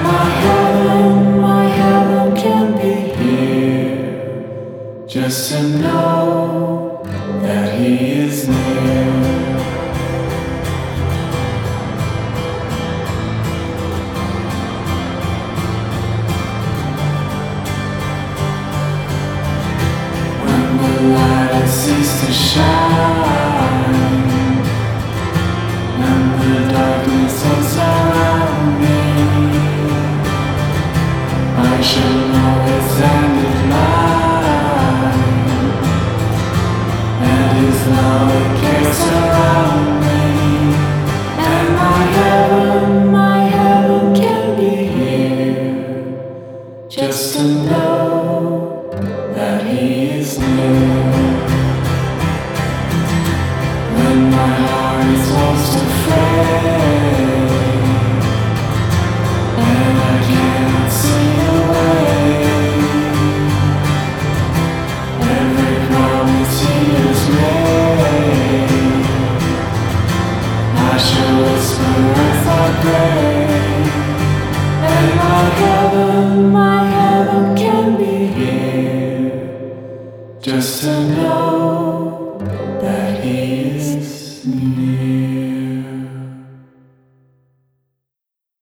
My heaven can be here, just to know that He is near. When the light has ceased to shine, and the darkness has surrounded me, I shall know His hand in mine, and His love cares surround me. And my heaven can be here, just to know that He is near. When my heart is lost afraid, and I cannot see the way, every promise He has made, I shall whisper as I pray. And my